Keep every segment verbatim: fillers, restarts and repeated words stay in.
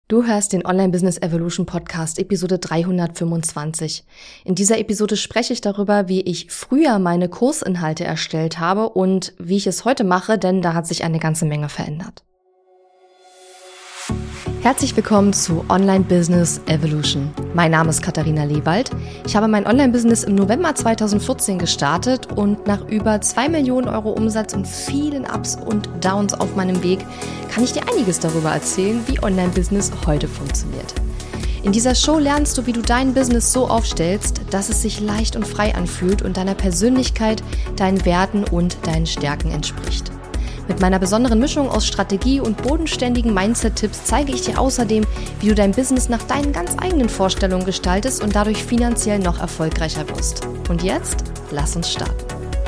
Du hörst den Online Business Evolution Podcast, Episode dreihundertfünfundzwanzig. In dieser Episode spreche ich darüber, wie ich früher meine Kursinhalte erstellt habe und wie ich es heute mache, denn da hat sich eine ganze Menge verändert. Herzlich willkommen zu Online Business Evolution. Mein Name ist Katharina Lewald. Ich habe mein Online-Business im November zweitausendvierzehn gestartet und nach über zwei Millionen Euro Umsatz und vielen Ups und Downs auf meinem Weg kann ich dir einiges darüber erzählen, wie Online-Business heute funktioniert. In dieser Show lernst du, wie du dein Business so aufstellst, dass es sich leicht und frei anfühlt und deiner Persönlichkeit, deinen Werten und deinen Stärken entspricht. Mit meiner besonderen Mischung aus Strategie und bodenständigen Mindset-Tipps zeige ich dir außerdem, wie du dein Business nach deinen ganz eigenen Vorstellungen gestaltest und dadurch finanziell noch erfolgreicher wirst. Und jetzt, lass uns starten.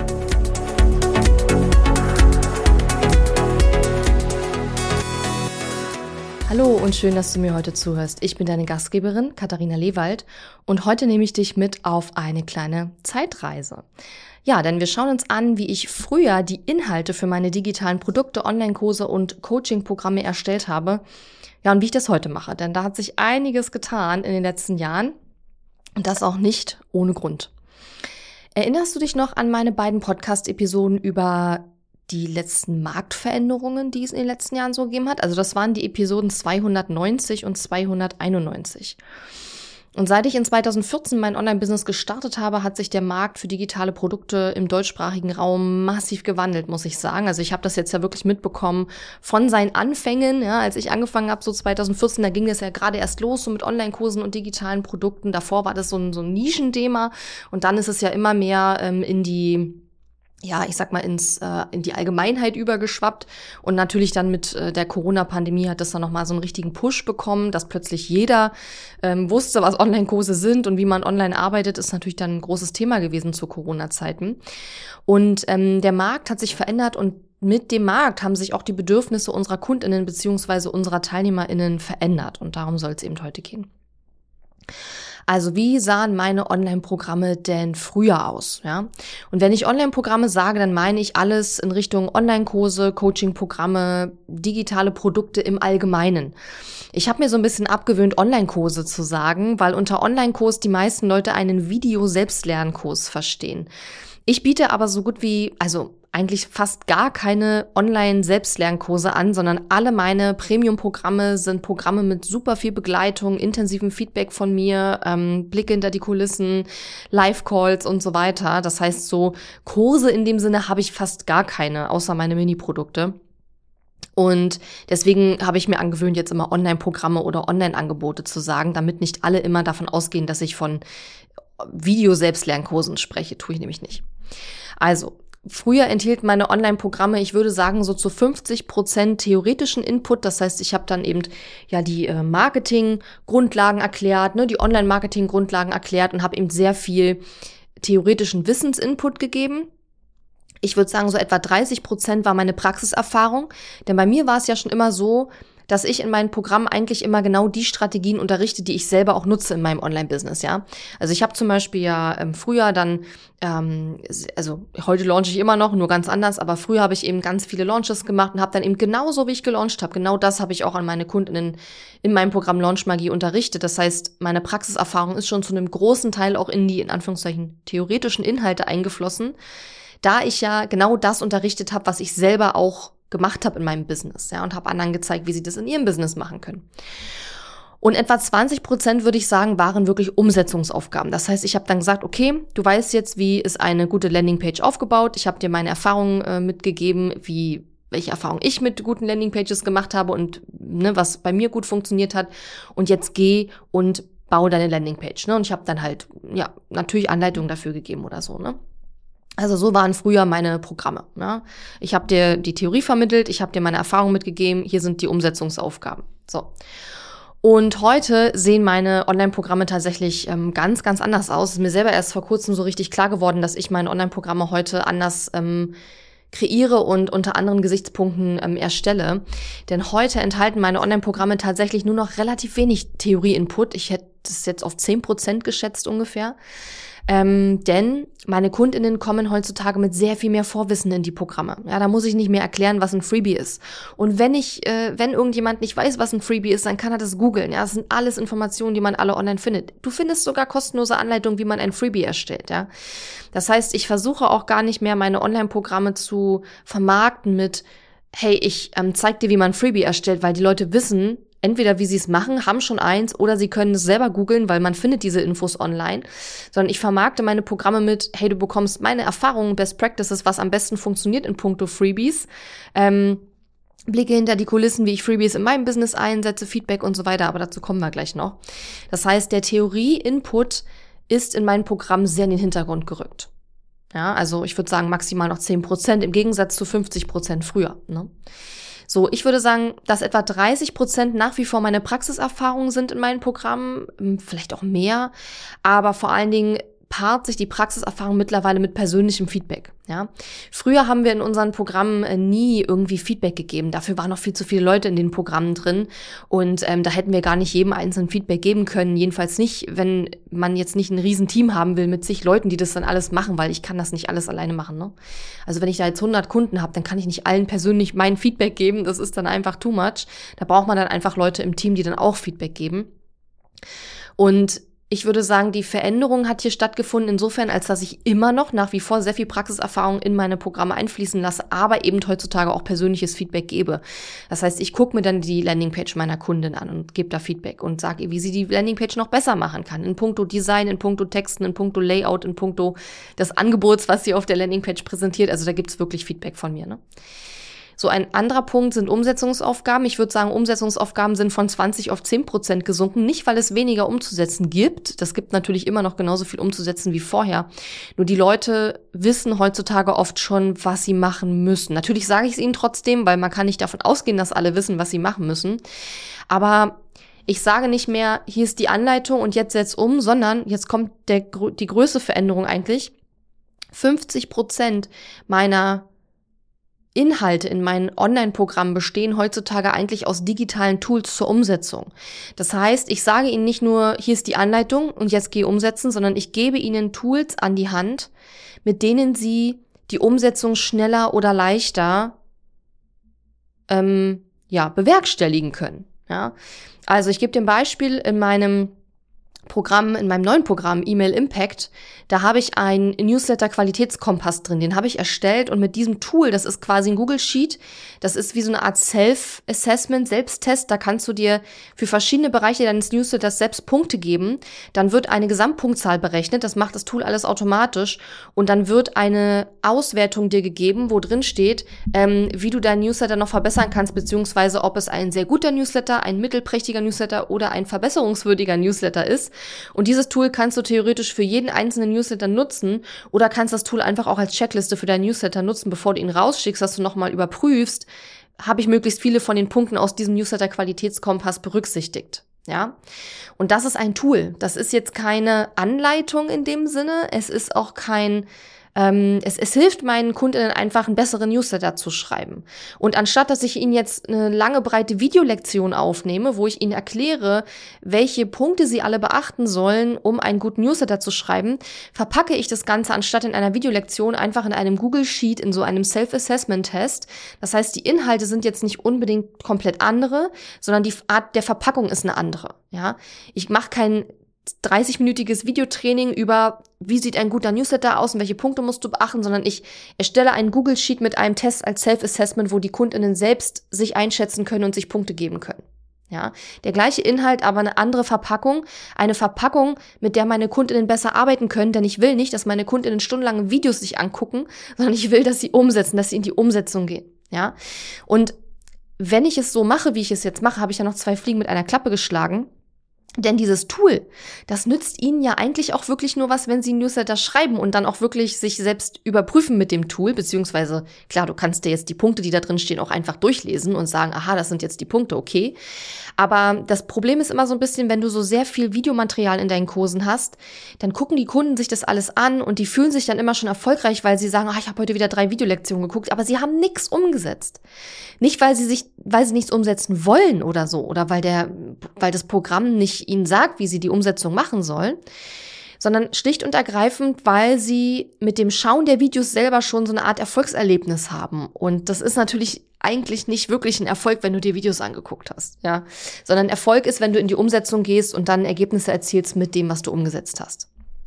Hallo und schön, dass du mir heute zuhörst. Ich bin deine Gastgeberin, Katharina Lewald, und heute nehme ich dich mit auf eine kleine Zeitreise. Ja, denn wir schauen uns an, wie ich früher die Inhalte für meine digitalen Produkte, Online-Kurse und Coaching-Programme erstellt habe. Ja, und wie ich das heute mache, denn da hat sich einiges getan in den letzten Jahren und das auch nicht ohne Grund. Erinnerst du dich noch an meine beiden Podcast-Episoden über die letzten Marktveränderungen, die es in den letzten Jahren so gegeben hat? Also das waren die Episoden zweihundertneunzig und zweihunderteinundneunzig. Und seit ich in zweitausendvierzehn mein Online-Business gestartet habe, hat sich der Markt für digitale Produkte im deutschsprachigen Raum massiv gewandelt, muss ich sagen. Also ich habe das jetzt ja wirklich mitbekommen von seinen Anfängen, ja, als ich angefangen habe, so zweitausendvierzehn, da ging das ja gerade erst los, so mit Online-Kursen und digitalen Produkten. Davor war das so ein, so ein Nischenthema und dann ist es ja immer mehr ähm, in die ja, ich sag mal, ins äh, in die Allgemeinheit übergeschwappt. Und natürlich dann mit äh, der Corona-Pandemie hat das dann nochmal so einen richtigen Push bekommen, dass plötzlich jeder ähm, wusste, was Online-Kurse sind und wie man online arbeitet, ist natürlich dann ein großes Thema gewesen zu Corona-Zeiten. Und ähm, der Markt hat sich verändert und mit dem Markt haben sich auch die Bedürfnisse unserer KundInnen beziehungsweise unserer TeilnehmerInnen verändert. Und darum soll es eben heute gehen. Also wie sahen meine Online-Programme denn früher aus? Ja? Und wenn ich Online-Programme sage, dann meine ich alles in Richtung Online-Kurse, Coaching-Programme, digitale Produkte im Allgemeinen. Ich habe mir so ein bisschen abgewöhnt, Online-Kurse zu sagen, weil unter Online-Kurs die meisten Leute einen Video-Selbstlernkurs verstehen. Ich biete aber so gut wie, also eigentlich fast gar keine Online-Selbstlernkurse an, sondern alle meine Premium-Programme sind Programme mit super viel Begleitung, intensivem Feedback von mir, ähm, Blick hinter die Kulissen, Live-Calls und so weiter. Das heißt, so Kurse in dem Sinne habe ich fast gar keine, außer meine Mini-Produkte. Und deswegen habe ich mir angewöhnt, jetzt immer Online-Programme oder Online-Angebote zu sagen, damit nicht alle immer davon ausgehen, dass ich von Video-Selbstlernkursen spreche. Tue ich nämlich nicht. Also, früher enthielten meine Online-Programme, ich würde sagen, so zu fünfzig Prozent theoretischen Input. Das heißt, ich habe dann eben ja die äh, Marketing-Grundlagen erklärt, ne, die Online-Marketing-Grundlagen erklärt und habe eben sehr viel theoretischen Wissensinput gegeben. Ich würde sagen, so etwa dreißig Prozent war meine Praxiserfahrung. Denn bei mir war es ja schon immer so, dass ich in meinem Programm eigentlich immer genau die Strategien unterrichte, die ich selber auch nutze in meinem Online-Business, ja. Also ich habe zum Beispiel ja ähm, früher dann, ähm, also heute launche ich immer noch, nur ganz anders, aber früher habe ich eben ganz viele Launches gemacht und habe dann eben genauso, wie ich gelauncht habe, genau das habe ich auch an meine Kundinnen in meinem Programm Launch Magie unterrichtet. Das heißt, meine Praxiserfahrung ist schon zu einem großen Teil auch in die, in Anführungszeichen, theoretischen Inhalte eingeflossen, da ich ja genau das unterrichtet habe, was ich selber auch gemacht habe in meinem Business, ja, und habe anderen gezeigt, wie sie das in ihrem Business machen können. Und etwa zwanzig Prozent, würde ich sagen, waren wirklich Umsetzungsaufgaben. Das heißt, ich habe dann gesagt, okay, du weißt jetzt, wie ist eine gute Landingpage aufgebaut. Ich habe dir meine Erfahrungen äh, mitgegeben, wie welche Erfahrungen ich mit guten Landingpages gemacht habe und ne, was bei mir gut funktioniert hat. Und jetzt geh und baue deine Landingpage. Ne? Und ich habe dann halt ja natürlich Anleitungen dafür gegeben oder so, ne? Also so waren früher meine Programme. Ja. Ich habe dir die Theorie vermittelt, ich habe dir meine Erfahrungen mitgegeben, hier sind die Umsetzungsaufgaben. So. Und heute sehen meine Online-Programme tatsächlich ähm, ganz, ganz anders aus. Es ist mir selber erst vor kurzem so richtig klar geworden, dass ich meine Online-Programme heute anders ähm, kreiere und unter anderen Gesichtspunkten ähm, erstelle. Denn heute enthalten meine Online-Programme tatsächlich nur noch relativ wenig Theorie-Input. Ich hätte das jetzt auf zehn Prozent geschätzt ungefähr. Ähm, denn meine KundInnen kommen heutzutage mit sehr viel mehr Vorwissen in die Programme. Ja, da muss ich nicht mehr erklären, was ein Freebie ist. Und wenn ich, äh, wenn irgendjemand nicht weiß, was ein Freebie ist, dann kann er das googeln. Ja, das sind alles Informationen, die man alle online findet. Du findest sogar kostenlose Anleitungen, wie man ein Freebie erstellt. Ja, das heißt, ich versuche auch gar nicht mehr, meine Online-Programme zu vermarkten mit, hey, ich ähm, zeig dir, wie man ein Freebie erstellt, weil die Leute wissen, entweder wie sie es machen, haben schon eins, oder sie können es selber googeln, weil man findet diese Infos online. Sondern ich vermarkte meine Programme mit, hey, du bekommst meine Erfahrungen, Best Practices, was am besten funktioniert in puncto Freebies. Ähm, Blicke hinter die Kulissen, wie ich Freebies in meinem Business einsetze, Feedback und so weiter. Aber dazu kommen wir gleich noch. Das heißt, der Theorie-Input ist in meinem Programm sehr in den Hintergrund gerückt. Ja, also ich würde sagen maximal noch zehn Prozent im Gegensatz zu fünfzig Prozent früher, ne? So, ich würde sagen, dass etwa dreißig Prozent nach wie vor meine Praxiserfahrungen sind in meinen Programmen, vielleicht auch mehr, aber vor allen Dingen paart sich die Praxiserfahrung mittlerweile mit persönlichem Feedback. Ja, früher haben wir in unseren Programmen äh, nie irgendwie Feedback gegeben. Dafür waren noch viel zu viele Leute in den Programmen drin und ähm, da hätten wir gar nicht jedem einzelnen Feedback geben können. Jedenfalls nicht, wenn man jetzt nicht ein riesen Team haben will mit zig Leuten, die das dann alles machen, weil ich kann das nicht alles alleine machen. Ne? Also wenn ich da jetzt hundert Kunden habe, dann kann ich nicht allen persönlich mein Feedback geben. Das ist dann einfach too much. Da braucht man dann einfach Leute im Team, die dann auch Feedback geben. Und ich würde sagen, die Veränderung hat hier stattgefunden insofern, als dass ich immer noch nach wie vor sehr viel Praxiserfahrung in meine Programme einfließen lasse, aber eben heutzutage auch persönliches Feedback gebe. Das heißt, ich gucke mir dann die Landingpage meiner Kundin an und gebe da Feedback und sage ihr, wie sie die Landingpage noch besser machen kann. In puncto Design, in puncto Texten, in puncto Layout, in puncto des Angebots, was sie auf der Landingpage präsentiert. Also da gibt's wirklich Feedback von mir, ne? So, ein anderer Punkt sind Umsetzungsaufgaben. Ich würde sagen, Umsetzungsaufgaben sind von zwanzig auf zehn Prozent gesunken. Nicht, weil es weniger umzusetzen gibt. Das gibt natürlich immer noch genauso viel umzusetzen wie vorher. Nur die Leute wissen heutzutage oft schon, was sie machen müssen. Natürlich sage ich es ihnen trotzdem, weil man kann nicht davon ausgehen, dass alle wissen, was sie machen müssen. Aber ich sage nicht mehr, hier ist die Anleitung und jetzt setz um, sondern jetzt kommt der, die größte Veränderung eigentlich. fünfzig Prozent meiner Inhalte in meinen Online-Programmen bestehen heutzutage eigentlich aus digitalen Tools zur Umsetzung. Das heißt, ich sage Ihnen nicht nur, hier ist die Anleitung und jetzt geh umsetzen, sondern ich gebe Ihnen Tools an die Hand, mit denen Sie die Umsetzung schneller oder leichter ähm, ja, bewerkstelligen können. Ja? Also ich gebe dir ein Beispiel in meinem Programm, in meinem neuen Programm E-Mail Impact, da habe ich einen Newsletter-Qualitätskompass drin, den habe ich erstellt und mit diesem Tool, das ist quasi ein Google Sheet, das ist wie so eine Art Self-Assessment, Selbsttest, da kannst du dir für verschiedene Bereiche deines Newsletters selbst Punkte geben, dann wird eine Gesamtpunktzahl berechnet, das macht das Tool alles automatisch und dann wird eine Auswertung dir gegeben, wo drin steht, ähm, wie du deinen Newsletter noch verbessern kannst, beziehungsweise ob es ein sehr guter Newsletter, ein mittelprächtiger Newsletter oder ein verbesserungswürdiger Newsletter ist. Und dieses Tool kannst du theoretisch für jeden einzelnen Newsletter nutzen oder kannst das Tool einfach auch als Checkliste für deinen Newsletter nutzen, bevor du ihn rausschickst, dass du nochmal überprüfst, habe ich möglichst viele von den Punkten aus diesem Newsletter-Qualitätskompass berücksichtigt. Ja, und das ist ein Tool. Das ist jetzt keine Anleitung in dem Sinne. Es ist auch kein Ähm, es, es hilft meinen Kundinnen einfach, einen besseren Newsletter zu schreiben. Und anstatt, dass ich ihnen jetzt eine lange, breite Videolektion aufnehme, wo ich ihnen erkläre, welche Punkte sie alle beachten sollen, um einen guten Newsletter zu schreiben, verpacke ich das Ganze anstatt in einer Videolektion einfach in einem Google Sheet, in so einem Self-Assessment-Test. Das heißt, die Inhalte sind jetzt nicht unbedingt komplett andere, sondern die Art der Verpackung ist eine andere. Ja, ich mache kein dreißig-minütiges Videotraining über, wie sieht ein guter Newsletter aus und welche Punkte musst du beachten, sondern ich erstelle einen Google Sheet mit einem Test als Self-Assessment, wo die KundInnen selbst sich einschätzen können und sich Punkte geben können. Ja, der gleiche Inhalt, aber eine andere Verpackung, eine Verpackung, mit der meine KundInnen besser arbeiten können, denn ich will nicht, dass meine KundInnen stundenlange Videos sich angucken, sondern ich will, dass sie umsetzen, dass sie in die Umsetzung gehen. Ja, und wenn ich es so mache, wie ich es jetzt mache, habe ich ja noch zwei Fliegen mit einer Klappe geschlagen. Denn dieses Tool, das nützt Ihnen ja eigentlich auch wirklich nur was, wenn Sie Newsletter schreiben und dann auch wirklich sich selbst überprüfen mit dem Tool, beziehungsweise, klar, du kannst dir jetzt die Punkte, die da drin stehen, auch einfach durchlesen und sagen, aha, das sind jetzt die Punkte, okay. Aber das Problem ist immer so ein bisschen, wenn du so sehr viel Videomaterial in deinen Kursen hast, dann gucken die Kunden sich das alles an und die fühlen sich dann immer schon erfolgreich, weil sie sagen, ah, ich habe heute wieder drei Videolektionen geguckt, aber sie haben nichts umgesetzt. Nicht, weil sie sich, weil sie nichts umsetzen wollen oder so, oder weil der, weil das Programm nicht ihnen sagt, wie sie die Umsetzung machen sollen, sondern schlicht und ergreifend, weil sie mit dem Schauen der Videos selber schon so eine Art Erfolgserlebnis haben. Und das ist natürlich eigentlich nicht wirklich ein Erfolg, wenn du dir Videos angeguckt hast, ja, sondern Erfolg ist, wenn du in die Umsetzung gehst und dann Ergebnisse erzielst mit dem, was du umgesetzt hast.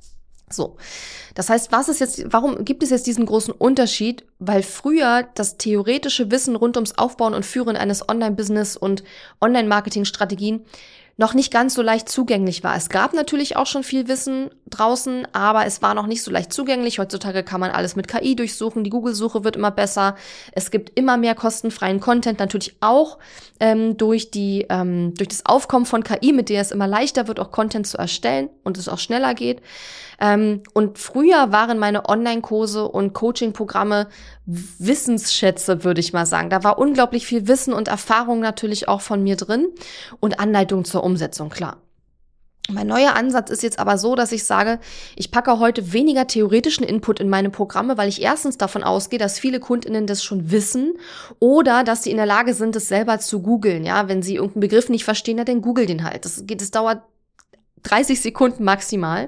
So. Das heißt, was ist jetzt, warum gibt es jetzt diesen großen Unterschied? Weil früher das theoretische Wissen rund ums Aufbauen und Führen eines Online-Business und Online-Marketing-Strategien noch nicht ganz so leicht zugänglich war. Es gab natürlich auch schon viel Wissen draußen, aber es war noch nicht so leicht zugänglich. Heutzutage kann man alles mit K I durchsuchen, die Google-Suche wird immer besser. Es gibt immer mehr kostenfreien Content, natürlich auch ähm, durch die ähm, durch das Aufkommen von K I, mit der es immer leichter wird, auch Content zu erstellen und es auch schneller geht. Ähm, und früher waren meine Online-Kurse und Coaching-Programme Wissensschätze, würde ich mal sagen. Da war unglaublich viel Wissen und Erfahrung natürlich auch von mir drin und Anleitung zur Umsetzung, klar. Mein neuer Ansatz ist jetzt aber so, dass ich sage, ich packe heute weniger theoretischen Input in meine Programme, weil ich erstens davon ausgehe, dass viele KundInnen das schon wissen oder dass sie in der Lage sind, es selber zu googeln. Ja, wenn sie irgendeinen Begriff nicht verstehen, dann google den halt. Das geht, das dauert dreißig Sekunden maximal.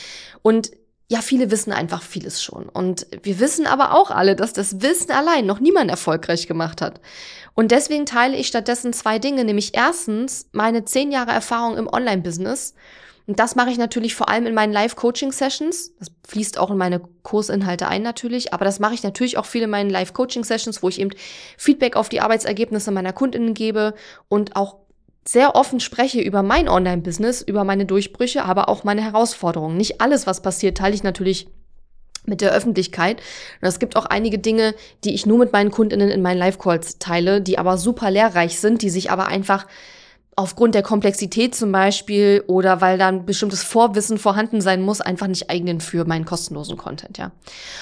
Und ja, viele wissen einfach vieles schon. Und wir wissen aber auch alle, dass das Wissen allein noch niemand erfolgreich gemacht hat. Und deswegen teile ich stattdessen zwei Dinge, nämlich erstens meine zehn Jahre Erfahrung im Online-Business. Und das mache ich natürlich vor allem in meinen Live-Coaching-Sessions. Das fließt auch in meine Kursinhalte ein natürlich, aber das mache ich natürlich auch viel in meinen Live-Coaching-Sessions, wo ich eben Feedback auf die Arbeitsergebnisse meiner KundInnen gebe und auch sehr offen spreche über mein Online-Business, über meine Durchbrüche, aber auch meine Herausforderungen. Nicht alles, was passiert, teile ich natürlich mit der Öffentlichkeit. Und es gibt auch einige Dinge, die ich nur mit meinen KundInnen in meinen Live-Calls teile, die aber super lehrreich sind, die sich aber einfach aufgrund der Komplexität zum Beispiel oder weil da ein bestimmtes Vorwissen vorhanden sein muss, einfach nicht eignen für meinen kostenlosen Content, ja.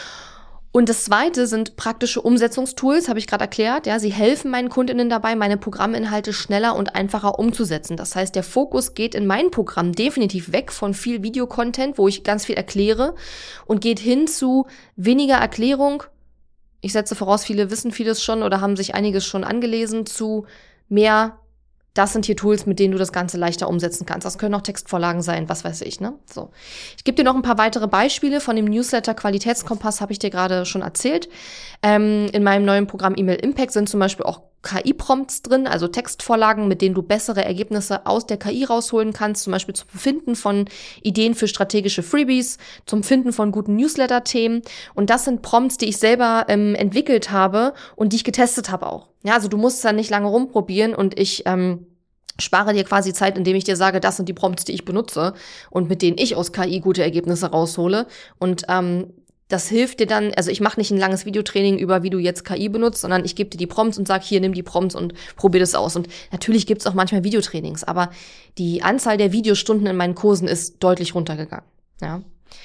Und das Zweite sind praktische Umsetzungstools, habe ich gerade erklärt. Ja, sie helfen meinen KundInnen dabei, meine Programminhalte schneller und einfacher umzusetzen. Das heißt, der Fokus geht in meinem Programm definitiv weg von viel Videocontent, wo ich ganz viel erkläre, und geht hin zu weniger Erklärung. Ich setze voraus, viele wissen vieles schon oder haben sich einiges schon angelesen, zu mehr. Das sind hier Tools, mit denen du das Ganze leichter umsetzen kannst. Das können auch Textvorlagen sein, was weiß ich, ne? So. Ich gebe dir noch ein paar weitere Beispiele. Von dem Newsletter Qualitätskompass habe ich dir gerade schon erzählt. Ähm, in meinem neuen Programm E-Mail Impact sind zum Beispiel auch K I-Prompts drin, also Textvorlagen, mit denen du bessere Ergebnisse aus der K I rausholen kannst, zum Beispiel zum Finden von Ideen für strategische Freebies, zum Finden von guten Newsletter-Themen. Und das sind Prompts, die ich selber ähm, entwickelt habe und die ich getestet habe auch. Ja, also du musst da nicht lange rumprobieren und ich ähm, spare dir quasi Zeit, indem ich dir sage, das sind die Prompts, die ich benutze und mit denen ich aus K I gute Ergebnisse raushole. Und ähm, das hilft dir dann, also ich mache nicht ein langes Videotraining über, wie du jetzt K I benutzt, sondern ich gebe dir die Prompts und sag, hier, nimm die Prompts und probier das aus. Und natürlich gibt's auch manchmal Videotrainings, aber die Anzahl der Videostunden in meinen Kursen ist deutlich runtergegangen, ja.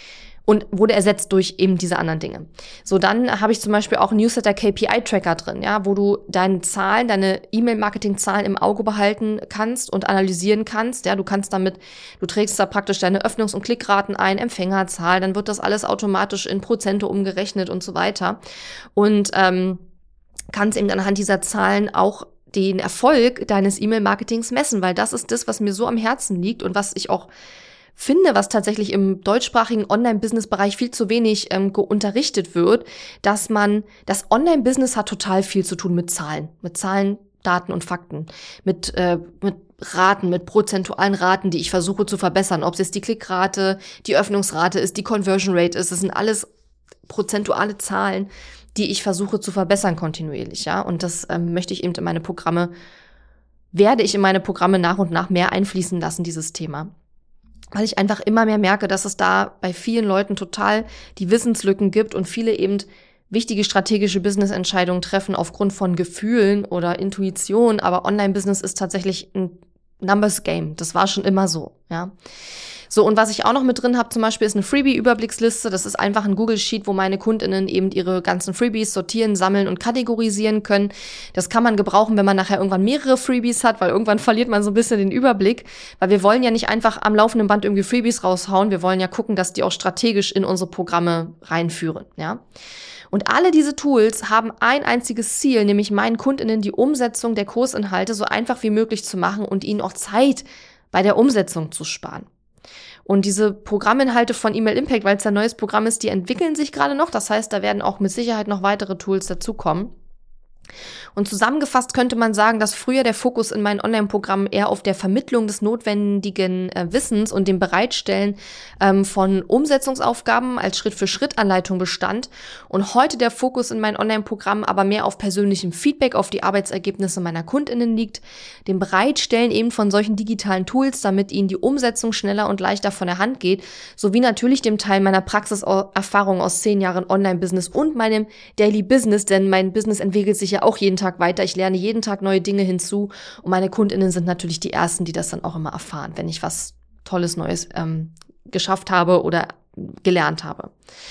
Und wurde ersetzt durch eben diese anderen Dinge. So, dann habe ich zum Beispiel auch einen Newsletter-K P I-Tracker drin, ja, wo du deine Zahlen, deine E-Mail-Marketing-Zahlen im Auge behalten kannst und analysieren kannst. Ja, du kannst damit, du trägst da praktisch deine Öffnungs- und Klickraten ein, Empfängerzahl, dann wird das alles automatisch in Prozente umgerechnet und so weiter. Und ähm, kannst eben anhand dieser Zahlen auch den Erfolg deines E-Mail-Marketings messen, weil das ist das, was mir so am Herzen liegt und was ich auch finde, was tatsächlich im deutschsprachigen Online-Business-Bereich viel zu wenig ähm, unterrichtet wird, dass man, das Online-Business hat total viel zu tun mit Zahlen, mit Zahlen, Daten und Fakten, mit, äh, mit Raten, mit prozentualen Raten, die ich versuche zu verbessern, ob es jetzt die Klickrate, die Öffnungsrate ist, die Conversion Rate ist, das sind alles prozentuale Zahlen, die ich versuche zu verbessern kontinuierlich, ja, und das ähm, möchte ich eben in meine Programme, werde ich in meine Programme nach und nach mehr einfließen lassen, dieses Thema. Weil ich einfach immer mehr merke, dass es da bei vielen Leuten total die Wissenslücken gibt und viele eben wichtige strategische Business-Entscheidungen treffen aufgrund von Gefühlen oder Intuition, aber Online-Business ist tatsächlich ein Numbers-Game. Das war schon immer so, ja. So, und was ich auch noch mit drin habe zum Beispiel, ist eine Freebie-Überblicksliste. Das ist einfach ein Google-Sheet, wo meine KundInnen eben ihre ganzen Freebies sortieren, sammeln und kategorisieren können. Das kann man gebrauchen, wenn man nachher irgendwann mehrere Freebies hat, weil irgendwann verliert man so ein bisschen den Überblick. Weil wir wollen ja nicht einfach am laufenden Band irgendwie Freebies raushauen. Wir wollen ja gucken, dass die auch strategisch in unsere Programme reinführen, ja. Und alle diese Tools haben ein einziges Ziel, nämlich meinen KundInnen die Umsetzung der Kursinhalte so einfach wie möglich zu machen und ihnen auch Zeit bei der Umsetzung zu sparen. Und diese Programminhalte von E-Mail Impact, weil es ein neues Programm ist, die entwickeln sich gerade noch. Das heißt, da werden auch mit Sicherheit noch weitere Tools dazukommen. Und zusammengefasst könnte man sagen, dass früher der Fokus in meinen Online-Programmen eher auf der Vermittlung des notwendigen äh, Wissens und dem Bereitstellen ähm, von Umsetzungsaufgaben als Schritt-für-Schritt-Anleitung bestand. Und heute der Fokus in meinen Online-Programmen aber mehr auf persönlichem Feedback, auf die Arbeitsergebnisse meiner KundInnen liegt, dem Bereitstellen eben von solchen digitalen Tools, damit ihnen die Umsetzung schneller und leichter von der Hand geht, sowie natürlich dem Teil meiner Praxiserfahrung aus zehn Jahren Online-Business und meinem Daily Business, denn mein Business entwickelt sich ja auch jeden Tag weiter. Ich lerne jeden Tag neue Dinge hinzu und meine KundInnen sind natürlich die Ersten, die das dann auch immer erfahren, wenn ich was Tolles Neues ähm, geschafft habe oder gelernt habe.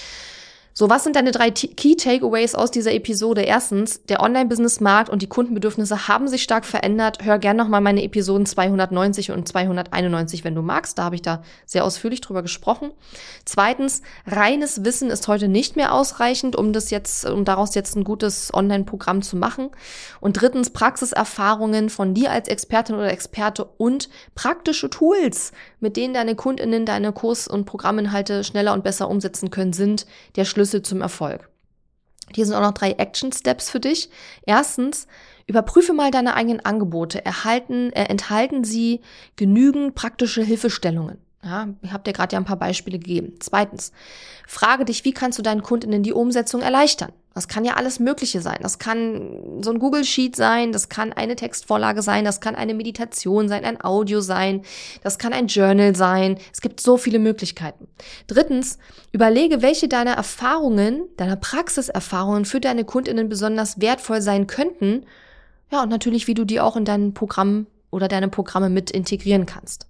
So, was sind deine drei Key Takeaways aus dieser Episode? Erstens, der Online-Business-Markt und die Kundenbedürfnisse haben sich stark verändert. Hör gerne nochmal meine Episoden zweihundertneunzig und zweihunderteinundneunzig, wenn du magst. Da habe ich da sehr ausführlich drüber gesprochen. Zweitens, reines Wissen ist heute nicht mehr ausreichend, um das jetzt, um daraus jetzt ein gutes Online-Programm zu machen. Und drittens, Praxiserfahrungen von dir als Expertin oder Experte und praktische Tools, mit denen deine KundInnen deine Kurs- und Programminhalte schneller und besser umsetzen können, sind der Schlüssel zum Erfolg. Hier sind auch noch drei Action Steps für dich. Erstens, überprüfe mal deine eigenen Angebote. Erhalten, äh, enthalten sie genügend praktische Hilfestellungen? Ja, ich habe dir gerade ja ein paar Beispiele gegeben. Zweitens, frage dich, wie kannst du deinen KundInnen die Umsetzung erleichtern? Das kann ja alles Mögliche sein. Das kann so ein Google Sheet sein, das kann eine Textvorlage sein, das kann eine Meditation sein, ein Audio sein, das kann ein Journal sein. Es gibt so viele Möglichkeiten. Drittens, überlege, welche deiner Erfahrungen, deiner Praxiserfahrungen für deine KundInnen besonders wertvoll sein könnten. Ja, und natürlich, wie du die auch in dein Programm oder deine Programme mit integrieren kannst.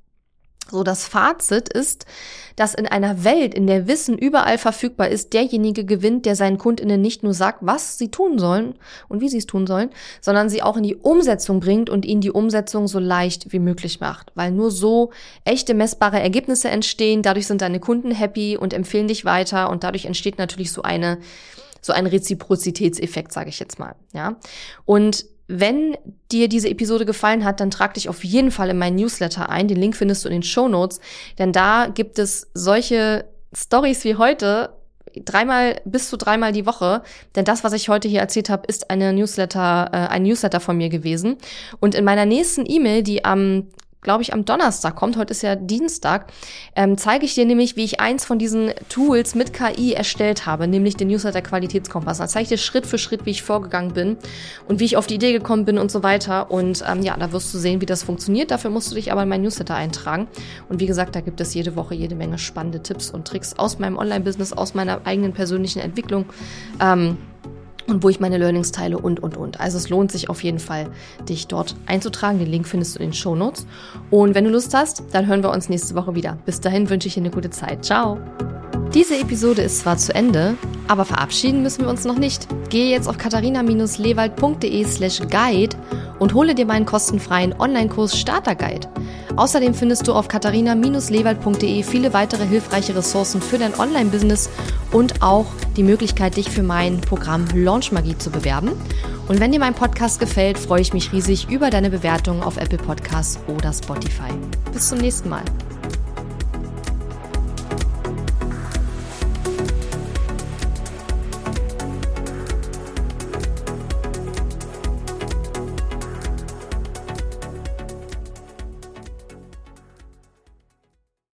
So, das Fazit ist, dass in einer Welt, in der Wissen überall verfügbar ist, derjenige gewinnt, der seinen KundInnen nicht nur sagt, was sie tun sollen und wie sie es tun sollen, sondern sie auch in die Umsetzung bringt und ihnen die Umsetzung so leicht wie möglich macht. Weil nur so echte messbare Ergebnisse entstehen, dadurch sind deine Kunden happy und empfehlen dich weiter und dadurch entsteht natürlich so eine, so ein Reziprozitätseffekt, sage ich jetzt mal, ja. Und wenn dir diese Episode gefallen hat, dann trag dich auf jeden Fall in meinen Newsletter ein. Den Link findest du in den Shownotes, denn da gibt es solche Stories wie heute dreimal bis zu dreimal die Woche, denn das, was ich heute hier erzählt habe, ist eine Newsletter, äh, ein Newsletter von mir gewesen. Und in meiner nächsten E-Mail, die am glaube ich, am Donnerstag kommt, heute ist ja Dienstag, ähm, zeige ich dir nämlich, wie ich eins von diesen Tools mit K I erstellt habe, nämlich den Newsletter-Qualitätskompass. Da zeige ich dir Schritt für Schritt, wie ich vorgegangen bin und wie ich auf die Idee gekommen bin und so weiter. Und ähm, ja, da wirst du sehen, wie das funktioniert. Dafür musst du dich aber in mein Newsletter eintragen. Und wie gesagt, da gibt es jede Woche jede Menge spannende Tipps und Tricks aus meinem Online-Business, aus meiner eigenen persönlichen Entwicklung. Ähm, Und wo ich meine Learnings teile und, und, und. Also es lohnt sich auf jeden Fall, dich dort einzutragen. Den Link findest du in den Shownotes. Und wenn du Lust hast, dann hören wir uns nächste Woche wieder. Bis dahin wünsche ich dir eine gute Zeit. Ciao! Diese Episode ist zwar zu Ende, aber verabschieden müssen wir uns noch nicht. Gehe jetzt auf katharina-lewald.de slash guide und hole dir meinen kostenfreien Online-Kurs Starter-Guide. Außerdem findest du auf katharina-lewald.de viele weitere hilfreiche Ressourcen für dein Online-Business und auch die Möglichkeit, dich für mein Programm Launch Magie zu bewerben. Und wenn dir mein Podcast gefällt, freue ich mich riesig über deine Bewertung auf Apple Podcasts oder Spotify. Bis zum nächsten Mal.